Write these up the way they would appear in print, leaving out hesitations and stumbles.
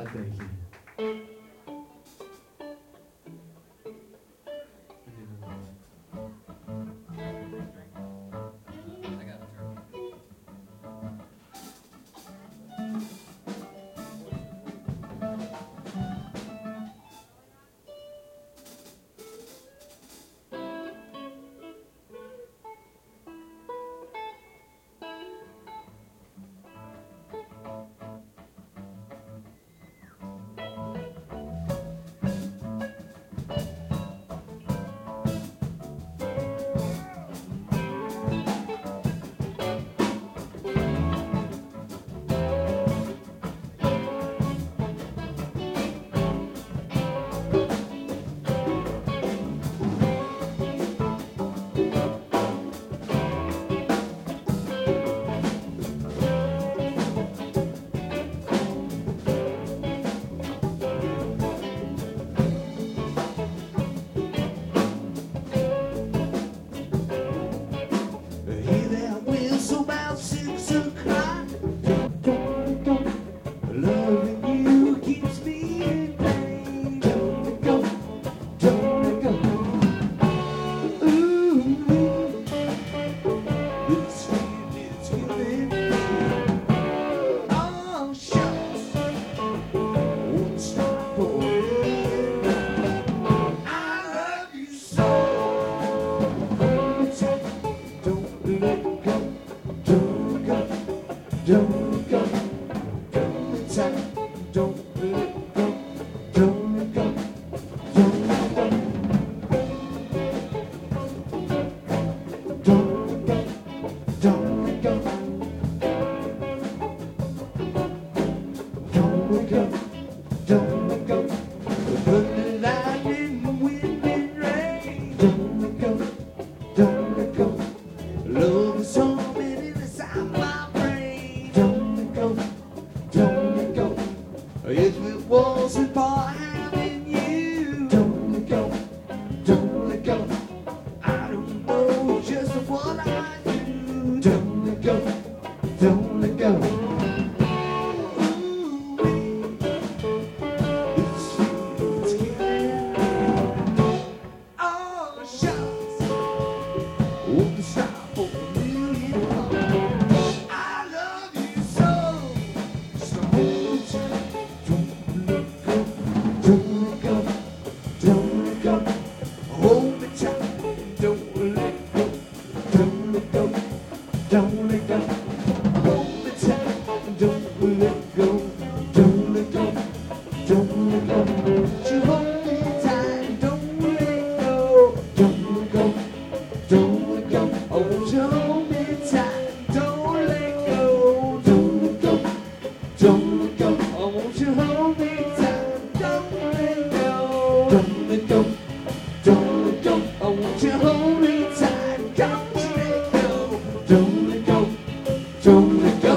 thank you. Hear that whistle about 6 o'clock. Loving you keeps me in pain. Don't go, don't go. Ooh, this feeling is killing me. Oh, shucks, won't stop forever. I love you so. Don't let go, don't go, don't go. Don't let go, don't let go, don't let go. Don't let go, don't let go. Don't let go, don't let go. Thunder, lightning, wind and rain. Don't let go, don't let go. Love is humming inside my brain. Don't let go, don't let go. If it wasn't for having you, don't let go, don't let go. I don't know just what I do. Don't let go, don't let go. Ooh, this feeling's killing me. Oh, shucks, won't stop for a million hearts. I love you so, so hold tight. Don't let go, don't let go, don't let go. Hold me tight. Don't let go, don't let go, don't let go. Hold me tight. Don't let go, don't let go, don't let go. You hold me tight. Don't let go, don't let go, don't let go. Oh, won't you hold me tight? Don't let go, don't let go, don't let go. Oh, won't you hold me tight? Don't let go, don't let go, don't let go. Oh, won't you hold me tight? Don't let go, don't let go, don't let go.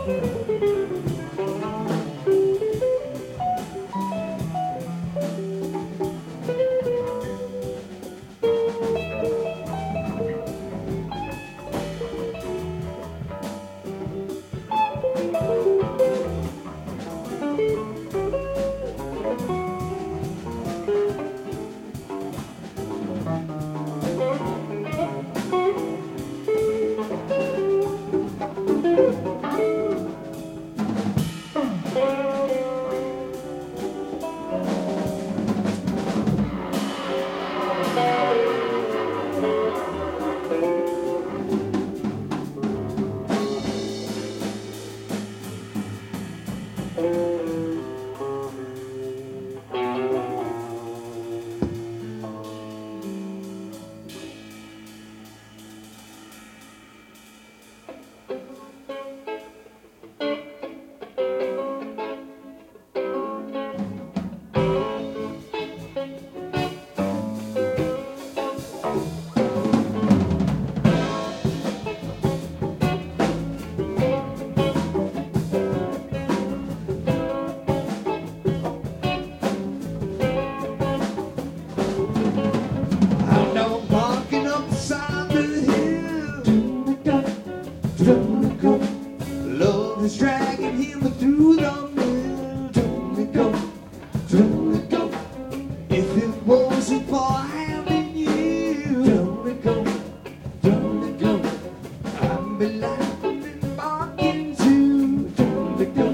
Love is dragging him through the mill. Don't go. If it wasn't for having you, don't go. I'm alive and barking too. Don't go.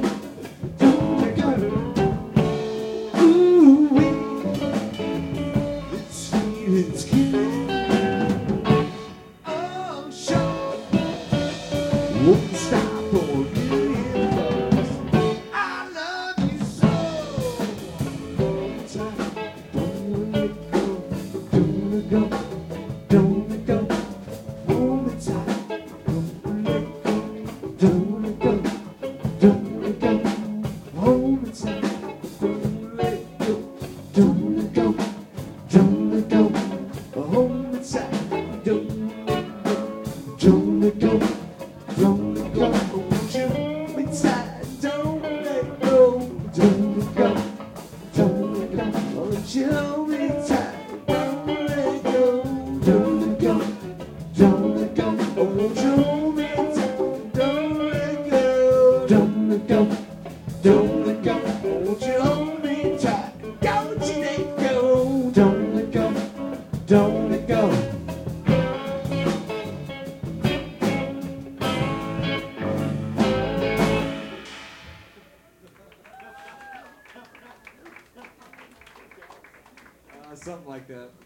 Ooh, it's sweet, it's killing. Oh, sure. Won't stop for a million bucks. I love you so. Don't let go. Don't go. Hold me tight. Don't let go. Hold me tight. Don't let go. Don't let go. Hold me tight. Don't let go. Don't let go, won't you hold me tight? Don't let go, don't let go, won't you hold me tight? Don't let go, won't you hold me tight? Don't let go, won't you hold me tight? Don't you let go, don't let go. Something like that.